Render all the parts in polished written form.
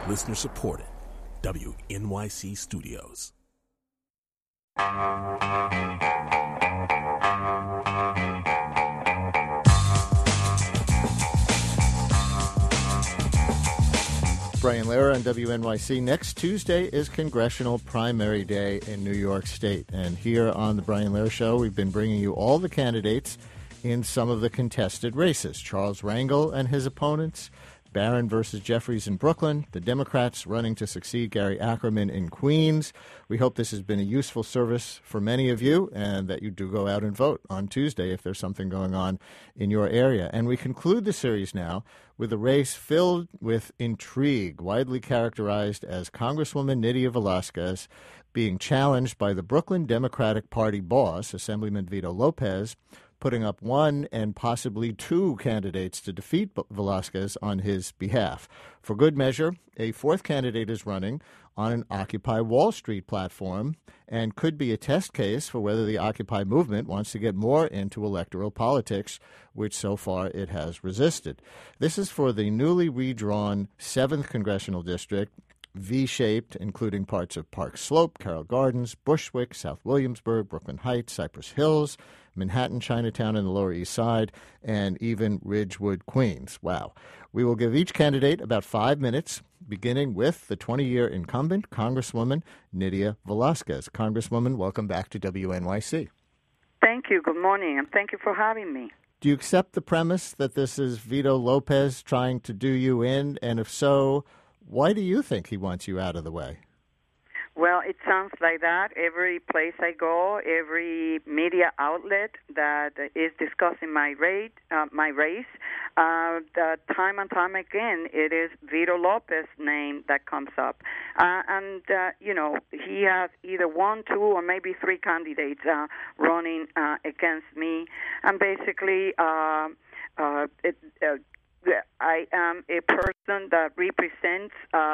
Listener supported. WNYC Studios. Brian Lehrer on WNYC. Next Tuesday is Congressional Primary Day in New York State. And here on the Brian Lehrer Show, we've been bringing you all the candidates in some of the contested races. Charles Rangel and his opponents, Barron versus Jeffries in Brooklyn, the Democrats running to succeed Gary Ackerman in Queens. We hope this has been a useful service for many of you and that you do go out and vote on Tuesday if there's something going on in your area. And we conclude the series now with a race filled with intrigue, widely characterized as Congresswoman Nydia Velázquez being challenged by the Brooklyn Democratic Party boss, Assemblyman Vito Lopez, putting up one and possibly two candidates to defeat Velázquez on his behalf. For good measure, a fourth candidate is running on an Occupy Wall Street platform and could be a test case for whether the Occupy movement wants to get more into electoral politics, which so far it has resisted. This is for the newly redrawn 7th Congressional District, V-shaped, including parts of Park Slope, Carroll Gardens, Bushwick, South Williamsburg, Brooklyn Heights, Cypress Hills, Manhattan, Chinatown, and the Lower East Side, and even Ridgewood, Queens. Wow. We will give each candidate about 5 minutes, beginning with the 20-year incumbent, Congresswoman Nydia Velázquez. Congresswoman, welcome back to WNYC. Thank you. Good morning, and thank you for having me. Do you accept the premise that this is Vito Lopez trying to do you in? And if so, why do you think he wants you out of the way? Well, it sounds like that. Every place I go, every media outlet that is discussing my race, that time and time again, it is Vito Lopez's name that comes up. He has either one, two, or maybe three candidates running against me. And basically, I am a person that represents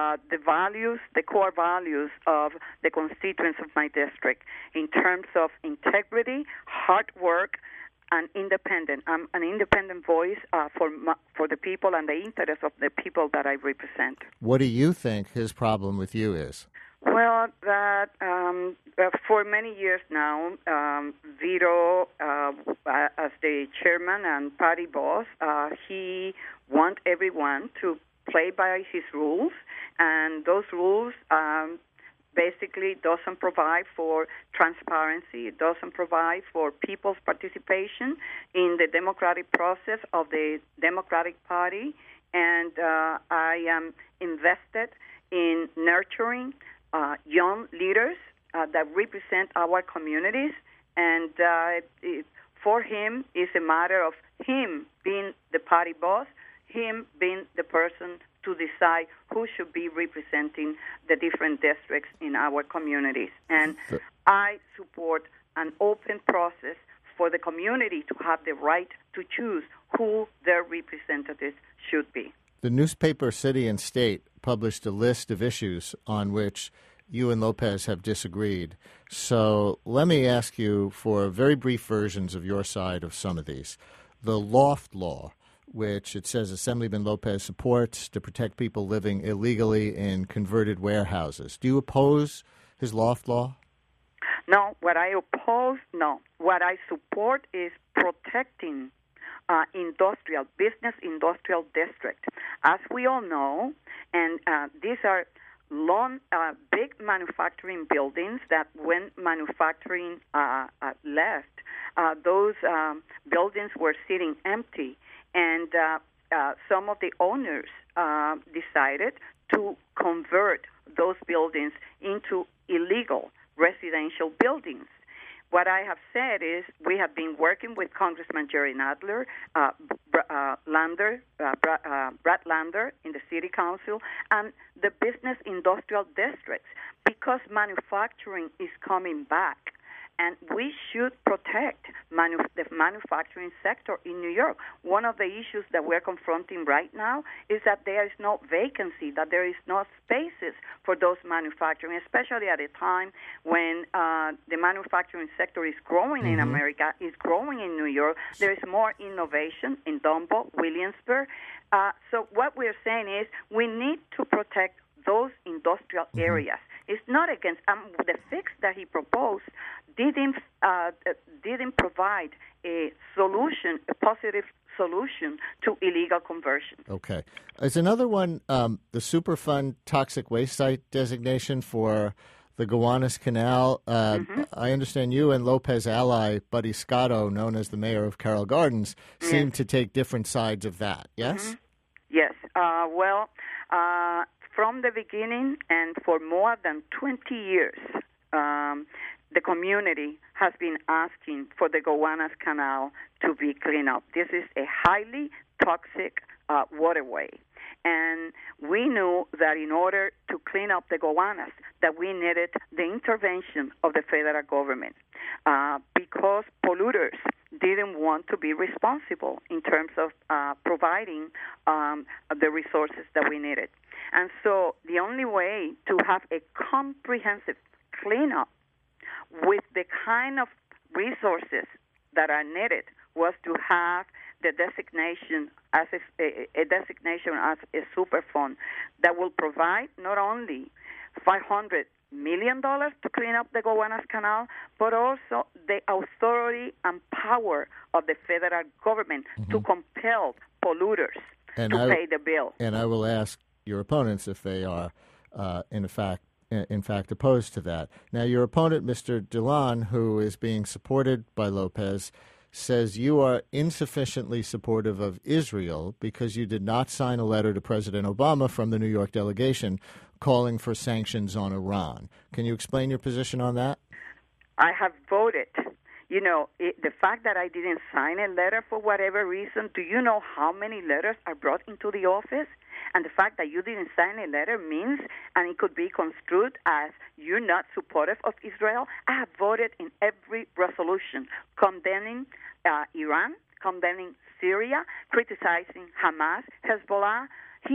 the core values of the constituents of my district in terms of integrity, hard work, and independent. I'm an independent voice for the people and the interests of the people that I represent. What do you think his problem with you is? Well, that for many years now, Vito, as the chairman and party boss, he wants everyone to play by his rules, and those rules basically doesn't provide for transparency. It doesn't provide for people's participation in the democratic process of the Democratic Party, and I am invested in nurturing young leaders that represent our communities, and for him, it's a matter of him being the party boss, him being the person to decide who should be representing the different districts in our communities. And I support an open process for the community to have the right to choose who their representatives should be. The newspaper City and State published a list of issues on which you and Lopez have disagreed. So let me ask you for very brief versions of your side of some of these. The Loft Law, which it says Assemblyman Lopez supports to protect people living illegally in converted warehouses. Do you oppose his Loft Law? No, what I oppose, no. What I support is protecting business industrial district. As we all know, and these are big manufacturing buildings that when manufacturing left, those buildings were sitting empty, and some of the owners decided to convert those buildings into illegal residential buildings. What I have said is we have been working with Congressman Jerry Nadler, Brad Lander in the City Council, and the business industrial districts, because manufacturing is coming back. And we should protect the manufacturing sector in New York. One of the issues that we're confronting right now is that there is no vacancy, that there is no spaces for those manufacturing, especially at a time when the manufacturing sector is growing in America, is growing in New York. There is more innovation in Dumbo, Williamsburg. So what we're saying is we need to protect those industrial areas. It's not against the fix that he proposed didn't provide a solution, a positive solution to illegal conversion. Okay. There's another one, the Superfund toxic waste site designation for the Gowanus Canal. I understand you and Lopez ally Buddy Scotto, known as the mayor of Carroll Gardens, seem to take different sides of that, yes? Yes. From the beginning and for more than 20 years, the community has been asking for the Gowanus Canal to be cleaned up. This is a highly toxic waterway. And we knew that in order to clean up the Gowanus, that we needed the intervention of the federal government because polluters didn't want to be responsible in terms of providing the resources that we needed. And so the only way to have a comprehensive cleanup with the kind of resources that are needed was to have the designation as a designation as a Superfund that will provide not only $500 million to clean up the Gowanus Canal, but also the authority and power of the federal government to compel polluters to pay the bill. And I will ask your opponents if they are, in fact, opposed to that. Now, your opponent, Mr. Dilan, who is being supported by Lopez, says you are insufficiently supportive of Israel because you did not sign a letter to President Obama from the New York delegation calling for sanctions on Iran. Can you explain your position on that? I have voted. You know, the fact that I didn't sign a letter for whatever reason, do you know how many letters are brought into the office? And the fact that you didn't sign a letter means, and it could be construed as you're not supportive of Israel. I have voted in every resolution condemning Iran, condemning Syria, criticizing Hamas, Hezbollah.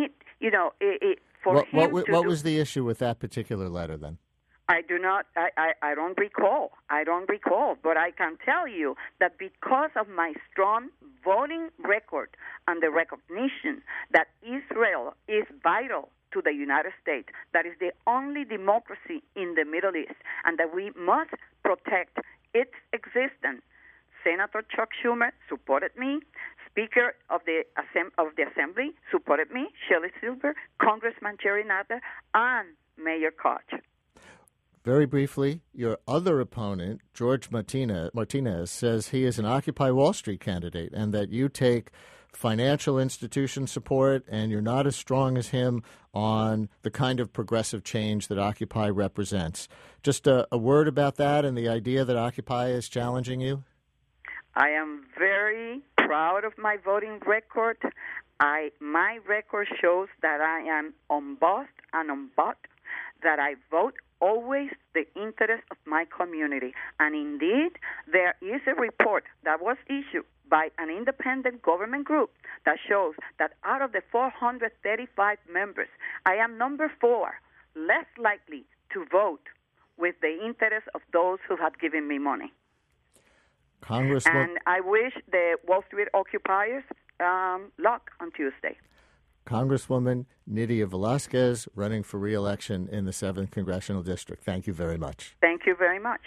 What was the issue with that particular letter then? I don't recall. But I can tell you that because of my strong voting record and the recognition that Israel is vital to the United States, that is the only democracy in the Middle East, and that we must protect its existence, Senator Chuck Schumer supported me. Speaker of the Assembly supported me, Shelley Silver, Congressman Jerry Nadler, and Mayor Koch. Very briefly, your other opponent, George Martinez, says he is an Occupy Wall Street candidate and that you take financial institution support and you're not as strong as him on the kind of progressive change that Occupy represents. Just a word about that and the idea that Occupy is challenging you? I am very proud of my voting record. My record shows that I am unbossed and unbought, that I vote always the interest of my community. And indeed, there is a report that was issued by an independent government group that shows that out of the 435 members, I am number 4, less likely to vote with the interest of those who have given me money. And I wish the Wall Street occupiers luck on Tuesday. Congresswoman Nydia Velázquez, running for re-election in the 7th Congressional District. Thank you very much. Thank you very much.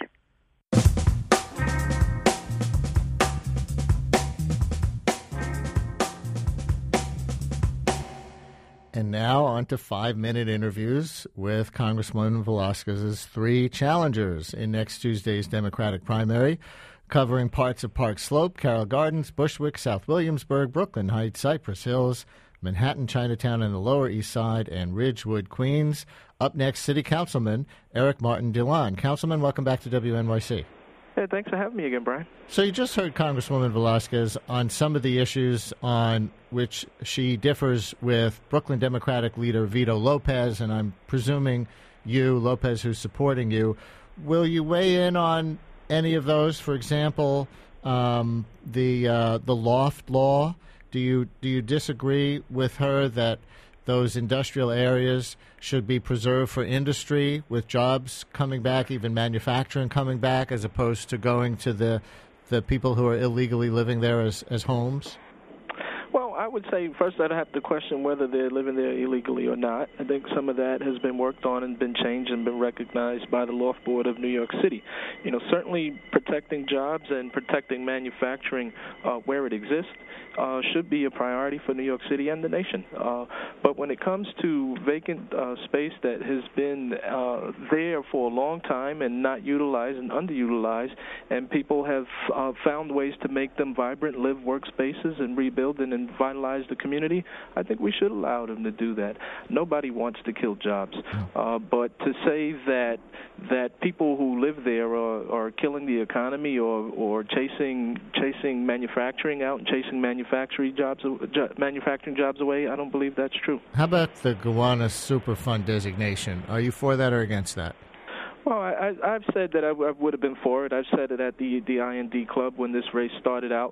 And now on to 5-minute interviews with Congresswoman Velázquez's 3 challengers in next Tuesday's Democratic primary, covering parts of Park Slope, Carroll Gardens, Bushwick, South Williamsburg, Brooklyn Heights, Cypress Hills, Manhattan, Chinatown, and the Lower East Side, and Ridgewood, Queens. Up next, City Councilman Eric Martin Dilan. Councilman, welcome back to WNYC. Hey, thanks for having me again, Brian. So you just heard Congresswoman Velázquez on some of the issues on which she differs with Brooklyn Democratic leader Vito Lopez, and I'm presuming you, Lopez, who's supporting you. Will you weigh in on any of those? For example, the loft law. Do you disagree with her that those industrial areas should be preserved for industry, with jobs coming back, even manufacturing coming back, as opposed to going to the people who are illegally living there as homes? Well, I would say first I'd have to question whether they're living there illegally or not. I think some of that has been worked on and been changed and been recognized by the Loft Board of New York City. Certainly protecting jobs and protecting manufacturing where it exists should be a priority for New York City and the nation. But when it comes to vacant space that has been there for a long time and not utilized and underutilized, and people have found ways to make them vibrant, live workspaces and rebuild and vitalize the community, I think we should allow them to do that. Nobody wants to kill jobs. But to say that people who live there are killing the economy or chasing manufacturing out and chasing manufacturing jobs away, I don't believe that's true. How about the Gowanus Superfund designation? Are you for that or against that? Well, I've said that I would have been for it. I've said it at the IND Club when this race started out.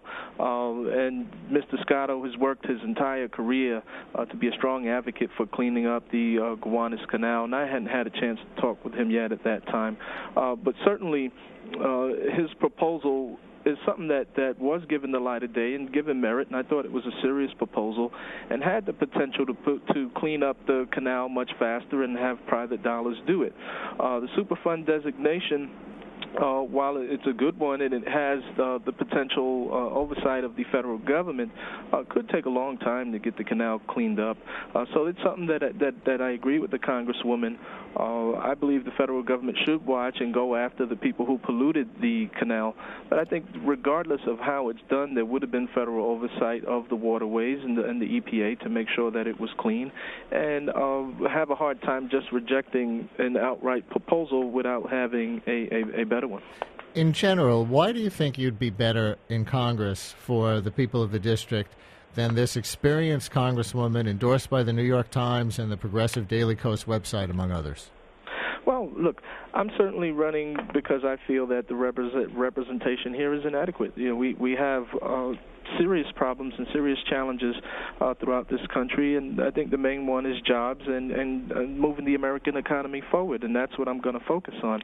And Mr. Scotto has worked his entire career to be a strong advocate for cleaning up the Gowanus Canal, and I hadn't had a chance to talk with him yet at that time. But certainly his proposal is something that was given the light of day and given merit, and I thought it was a serious proposal and had the potential to clean up the canal much faster and have private dollars do it. The Superfund designation, while it's a good one and it has the potential oversight of the federal government, could take a long time to get the canal cleaned up. So it's something that I agree with the Congresswoman. I believe the federal government should watch and go after the people who polluted the canal. But I think regardless of how it's done, there would have been federal oversight of the waterways and the EPA to make sure that it was clean, and have a hard time just rejecting an outright proposal without having a better one. In general, why do you think you'd be better in Congress for the people of the district than this experienced Congresswoman endorsed by the New York Times and the Progressive Daily Kos website, among others? Well, look, I'm certainly running because I feel that the representation here is inadequate. We have serious problems and serious challenges throughout this country, and I think the main one is jobs and moving the American economy forward, and that's what I'm going to focus on.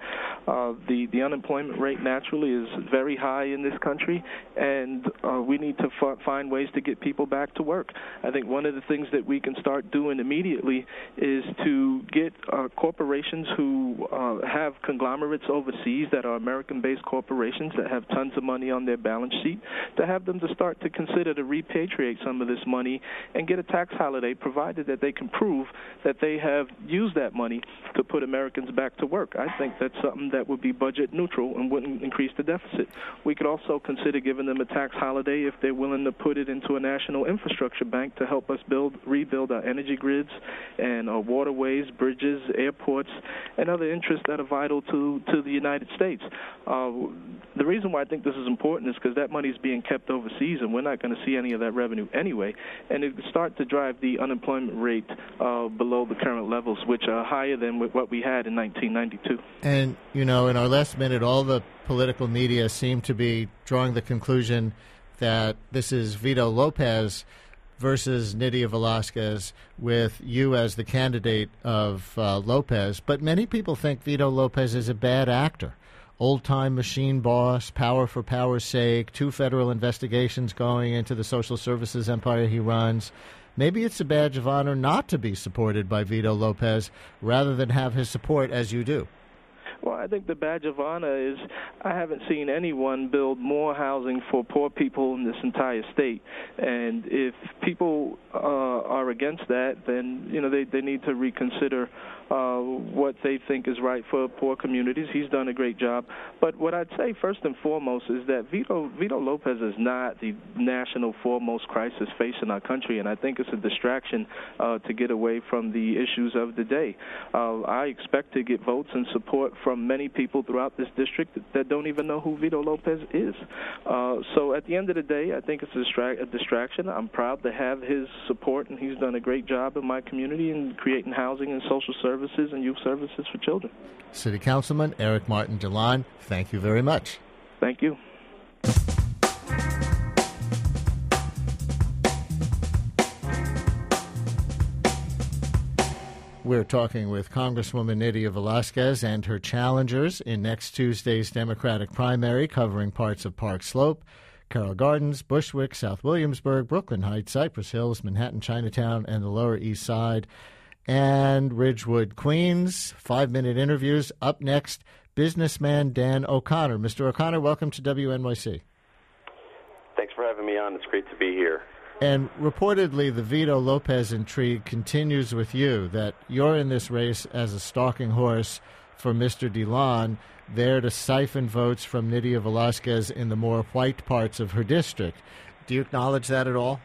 The unemployment rate naturally is very high in this country, and we need to find ways to get people back to work. I think one of the things that we can start doing immediately is to get corporations who have conglomerates overseas that are American-based corporations that have tons of money on their balance sheet, to have them to start to consider to repatriate some of this money and get a tax holiday, provided that they can prove that they have used that money to put Americans back to work. I think that's something that would be budget neutral and wouldn't increase the deficit. We could also consider giving them a tax holiday if they're willing to put it into a national infrastructure bank to help us rebuild our energy grids and our waterways, bridges, airports, and other interests that are vital to the United States. The reason why I think this is important is because that money is being kept overseas, and we're not going to see any of that revenue anyway. And it would start to drive the unemployment rate below the current levels, which are higher than what we had in 1992. And, in our last minute, all the political media seem to be drawing the conclusion that this is Vito Lopez versus Nydia Velázquez, with you as the candidate of Lopez. But many people think Vito Lopez is a bad actor. Old-time machine boss, power for power's sake, 2 federal investigations going into the social services empire he runs. Maybe it's a badge of honor not to be supported by Vito Lopez rather than have his support as you do. Well, I think the badge of honor is I haven't seen anyone build more housing for poor people in this entire state. And if people are against that, then, they need to reconsider what they think is right for poor communities. He's done a great job. But what I'd say first and foremost is that Vito Lopez is not the national foremost crisis facing our country, and I think it's a distraction to get away from the issues of the day. I expect to get votes and support from many people throughout this district that don't even know who Vito Lopez is. So at the end of the day, I think it's a distraction. I'm proud to have his support, and he's done a great job in my community in creating housing and social services and youth services for children. City Councilman Eric Martin Djellan, thank you very much. Thank you. We're talking with Congresswoman Nydia Velázquez and her challengers in next Tuesday's Democratic primary covering parts of Park Slope. Carroll Gardens, Bushwick, South Williamsburg, Brooklyn Heights, Cypress Hills, Manhattan, Chinatown, and the Lower East Side, and Ridgewood, Queens. 5-minute interviews. Up next, businessman Dan O'Connor. Mr. O'Connor, welcome to WNYC. Thanks for having me on. It's great to be here. And reportedly, the Vito Lopez intrigue continues with you, that you're in this race as a stalking horse for Mr. DeLon, there to siphon votes from Nydia Velázquez in the more white parts of her district. Do you acknowledge that at all?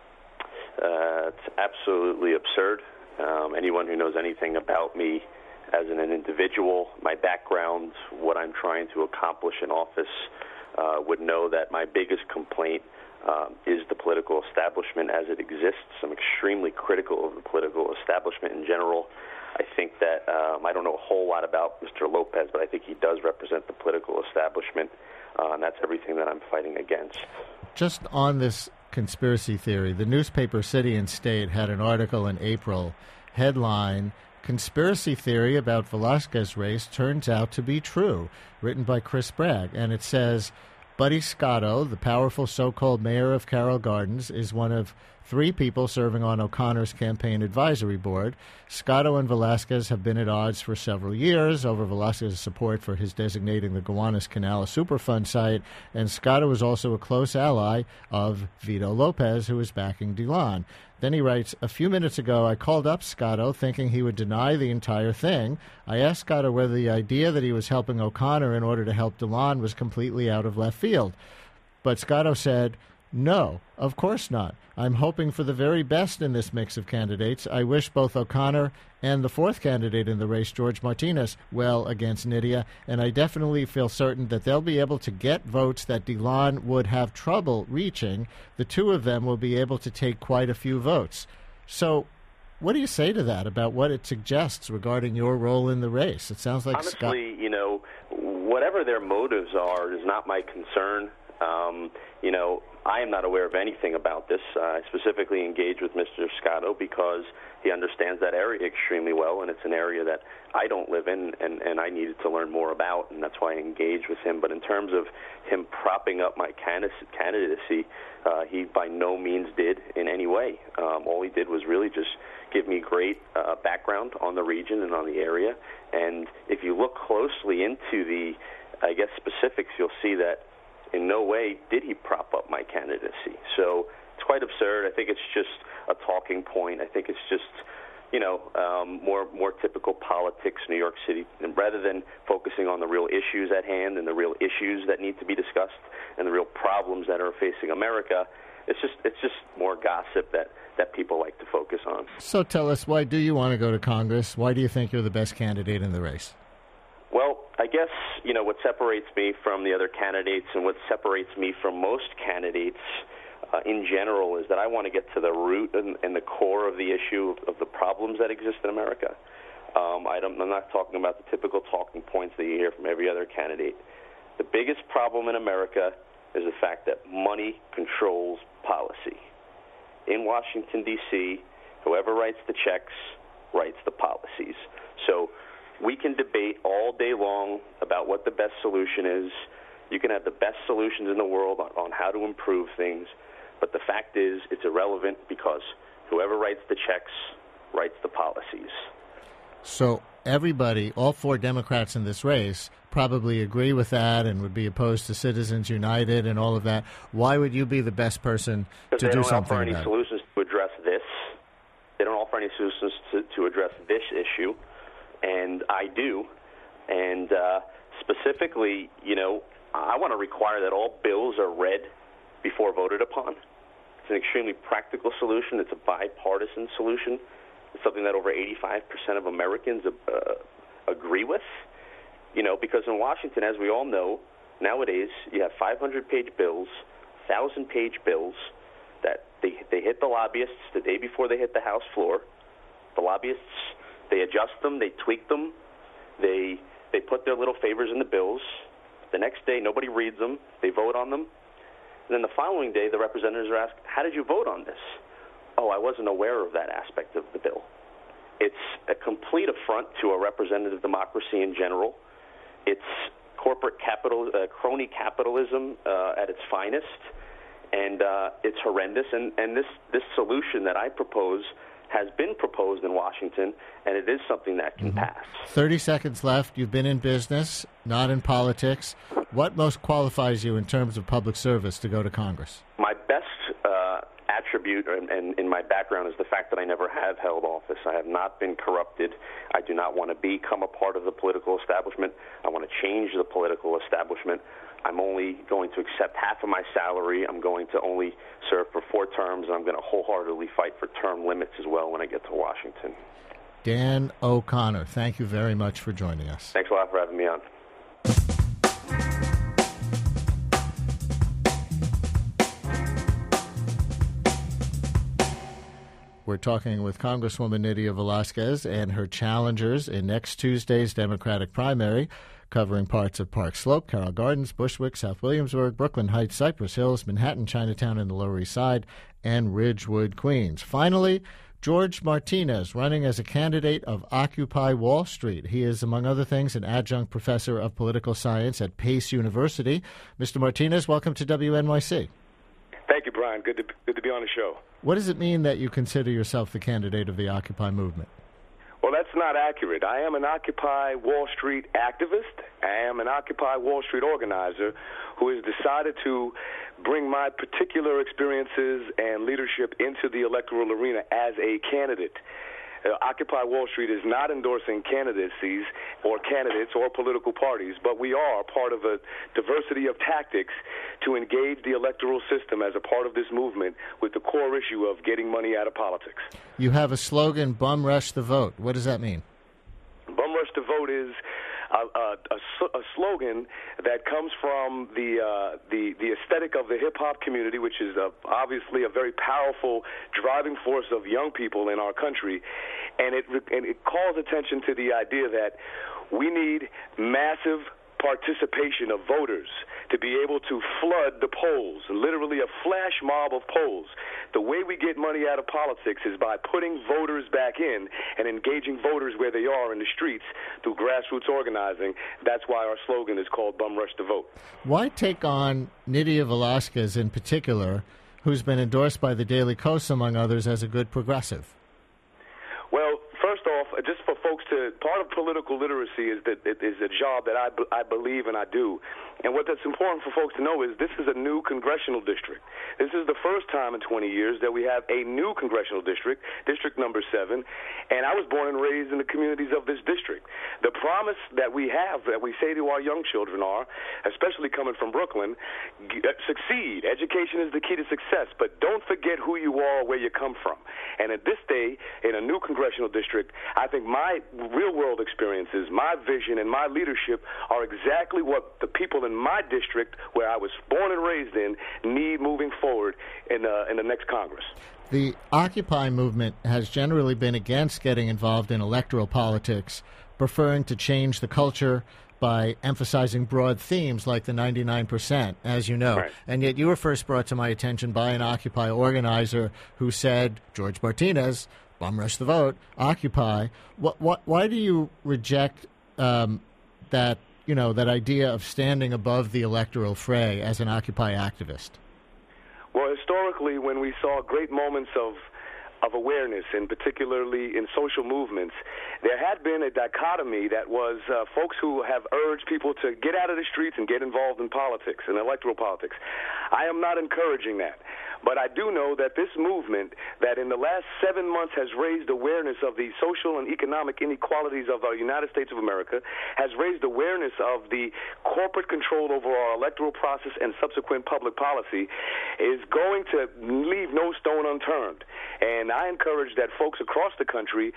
It's absolutely absurd. Anyone who knows anything about me as an individual, my background, what I'm trying to accomplish in office, would know that my biggest complaint is the political establishment as it exists. I'm extremely critical of the political establishment in general. I think that I don't know a whole lot about Mr. Lopez, but I think he does represent the political establishment, and that's everything that I'm fighting against. Just on this conspiracy theory, the newspaper City and State had an article in April, headline, "Conspiracy Theory About Velázquez Race Turns Out to Be True," written by Chris Bragg. And it says, Buddy Scotto, the powerful so-called mayor of Carroll Gardens, is one of 3 people serving on O'Connor's campaign advisory board. Scotto and Velázquez have been at odds for several years over Velázquez's support for his designating the Gowanus Canal a Superfund site, and Scotto is also a close ally of Vito Lopez, who is backing DeLon. Then he writes, "A few minutes ago, I called up Scotto thinking he would deny the entire thing. I asked Scotto whether the idea that he was helping O'Connor in order to help DeLon was completely out of left field. But Scotto said, 'No, of course not. I'm hoping for the very best in this mix of candidates. I wish both O'Connor and the 4th candidate in the race, George Martinez, well against Nydia, and I definitely feel certain that they'll be able to get votes that DeLon would have trouble reaching. The 2 of them will be able to take quite a few votes.'" So what do you say to that about what it suggests regarding your role in the race? It sounds like honestly, whatever their motives are is not my concern. I am not aware of anything about this. I specifically engaged with Mr. Scotto because he understands that area extremely well, and it's an area that I don't live in, and I needed to learn more about, and that's why I engaged with him. But in terms of him propping up my candidacy, he by no means did in any way. All he did was really just give me great background on the region and on the area. And if you look closely into the, specifics, you'll see that in no way did he prop up my candidacy. So it's quite absurd. I think it's just a talking point. I think it's just, more typical politics, New York City, and rather than focusing on the real issues at hand and the real issues that need to be discussed and the real problems that are facing America. It's just more gossip that people like to focus on. So tell us, why do you want to go to Congress? Why do you think you're the best candidate in the race? Well, I guess, what separates me from the other candidates and what separates me from most candidates in general is that I want to get to the root and the core of the issue of the problems that exist in America. I'm not talking about the typical talking points that you hear from every other candidate. The biggest problem in America is the fact that money controls policy. In Washington, D.C., whoever writes the checks writes the policies. So we can debate all day long about what the best solution is. You can have the best solutions in the world on how to improve things, but the fact is it's irrelevant because whoever writes the checks writes the policies. So everybody, all 4 Democrats in this race, probably agree with that and would be opposed to Citizens United and all of that. Why would you be the best person to do something about it? They don't offer any solutions to address this. They don't offer any solutions to address this issue. And I do. And specifically, I want to require that all bills are read before voted upon. It's an extremely practical solution. It's a bipartisan solution. It's something that over 85% of Americans agree with. Because in Washington, as we all know, nowadays you have 500-page bills, 1,000-page bills that they hit the lobbyists the day before they hit the House floor. The lobbyists, they adjust them, they tweak them, they put their little favors in the bills. The next day, nobody reads them, they vote on them. And then the following day, the representatives are asked, how did you vote on this? Oh, I wasn't aware of that aspect of the bill. It's a complete affront to a representative democracy in general. It's corporate crony capitalism at its finest, and it's horrendous. And this solution that I propose has been proposed in Washington, and it is something that can pass. 30 seconds left. You've been in business, not in politics. What most qualifies you in terms of public service to go to Congress? My best attribute and in my background is the fact that I never have held office. I have not been corrupted. I do not want to become a part of the political establishment. I want to change the political establishment. I'm only going to accept half of my salary. I'm going to only serve for 4 terms, and I'm going to wholeheartedly fight for term limits as well when I get to Washington. Dan O'Connor, thank you very much for joining us. Thanks a lot for having me on. We're talking with Congresswoman Nydia Velázquez and her challengers in next Tuesday's Democratic primary, covering parts of Park Slope, Carroll Gardens, Bushwick, South Williamsburg, Brooklyn Heights, Cypress Hills, Manhattan, Chinatown, and the Lower East Side, and Ridgewood, Queens. Finally, George Martinez, running as a candidate of Occupy Wall Street. He is, among other things, an adjunct professor of political science at Pace University. Mr. Martinez, welcome to WNYC. Thank you, Brian. Good to be on the show. What does it mean that you consider yourself the candidate of the Occupy movement? Well, that's not accurate. I am an Occupy Wall Street activist. I am an Occupy Wall Street organizer who has decided to bring my particular experiences and leadership into the electoral arena as a candidate. Occupy Wall Street is not endorsing candidacies or candidates or political parties, but we are part of a diversity of tactics to engage the electoral system as a part of this movement with the core issue of getting money out of politics. You have a slogan, Bum Rush the Vote. What does that mean? Bum Rush the Vote is a slogan that comes from the aesthetic of the hip-hop community, which is obviously a very powerful driving force of young people in our country, and it calls attention to the idea that we need massive participation of voters to be able to flood the polls, literally a flash mob of polls. The way we get money out of politics is by putting voters back in and engaging voters where they are in the streets through grassroots organizing. That's why our slogan is called Bum Rush the Vote. Why take on Nydia Velázquez in particular, who's been endorsed by the Daily Kos, among others, as a good progressive? Well, first off, just for folks part of political literacy is that it is a job that I believe and I do. And what that's important for folks to know is this is a new congressional district. This is the first time in 20 years that we have a new congressional district, District Number 7, and I was born and raised in the communities of this district. The promise that we have, that we say to our young children are, especially coming from Brooklyn, succeed. Education is the key to success, but don't forget who you are or where you come from. And at this day, in a new congressional district, I think my real-world experiences, my vision, and my leadership are exactly what the people in my district, where I was born and raised in, need moving forward in the next Congress. The Occupy movement has generally been against getting involved in electoral politics, preferring to change the culture by emphasizing broad themes like the 99%, as you know. Right. And yet you were first brought to my attention by an Occupy organizer who said, George Martinez, Bum Rush the Vote, Occupy. Why do you reject that idea of standing above the electoral fray as an Occupy activist? Well, historically, when we saw great moments of awareness, and particularly in social movements, there had been a dichotomy that was folks who have urged people to get out of the streets and get involved in politics and electoral politics. I am not encouraging that. But I do know that this movement that in the last 7 months has raised awareness of the social and economic inequalities of our United States of America, has raised awareness of the corporate control over our electoral process and subsequent public policy, is going to leave no stone unturned. And I encourage that folks across the country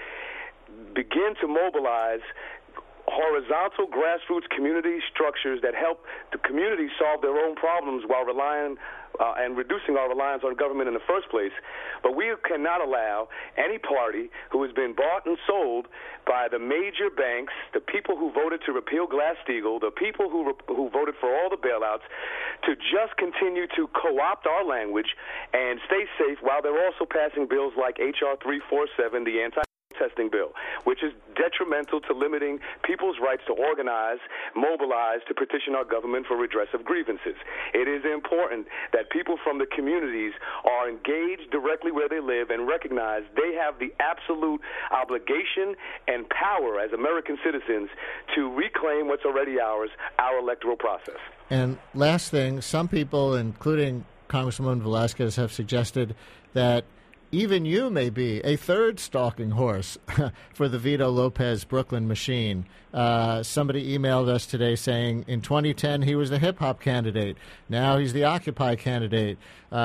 begin to mobilize horizontal grassroots community structures that help the community solve their own problems while relying and reducing our reliance on government in the first place. But we cannot allow any party who has been bought and sold by the major banks, the people who voted to repeal Glass-Steagall, the people who voted for all the bailouts, to just continue to co-opt our language and stay safe while they're also passing bills like H.R. 347, the testing bill, which is detrimental to limiting people's rights to organize, mobilize, to petition our government for redress of grievances. It is important that people from the communities are engaged directly where they live and recognize they have the absolute obligation and power as American citizens to reclaim what's already ours, our electoral process. And last thing, some people, including Congresswoman Velasquez, have suggested that even you may be a third stalking horse for the Vito Lopez Brooklyn machine. Somebody emailed us today saying in 2010 he was the hip-hop candidate. Now he's the Occupy candidate.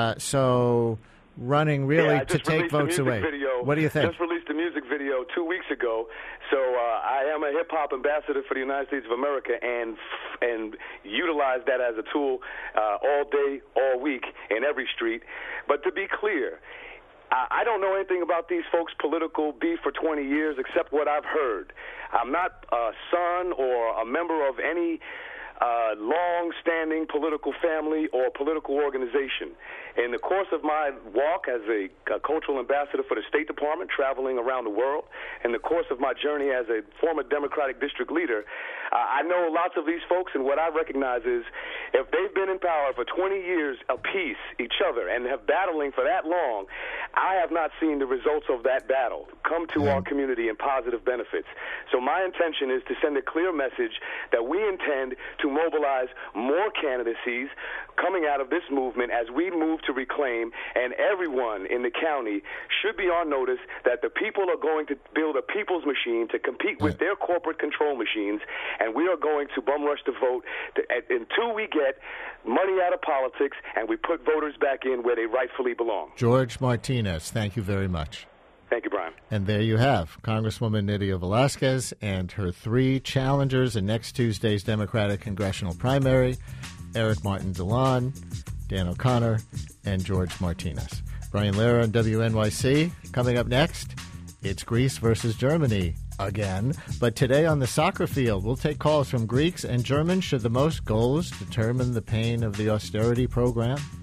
So running really to take votes away. What do you think? Just released a music video 2 weeks ago. So I am a hip-hop ambassador for the United States of America and utilize that as a tool all day, all week, in every street. But to be clear, I don't know anything about these folks' political beef for 20 years except what I've heard. I'm not a son or a member of any long-standing political family or political organization. In the course of my walk as a cultural ambassador for the State Department, traveling around the world, in the course of my journey as a former Democratic district leader, I know lots of these folks, and what I recognize is if they've been in power for 20 years apiece, each other, and have battling for that long, I have not seen the results of that battle come to our community in positive benefits. So my intention is to send a clear message that we intend to mobilize more candidacies coming out of this movement as we move to reclaim, and everyone in the county should be on notice that the people are going to build a people's machine to compete with their corporate control machines, and we are going to bum rush the vote until we get money out of politics and we put voters back in where they rightfully belong. George Martinez, thank you very much. Thank you, Brian. And there you have Congresswoman Nydia Velasquez and her three challengers in next Tuesday's Democratic congressional primary, Eric Martin Dillon, Dan O'Connor, and George Martinez. Brian Lehrer on WNYC. Coming up next, it's Greece versus Germany again. But today on the soccer field, we'll take calls from Greeks and Germans. Should the most goals determine the pain of the austerity program?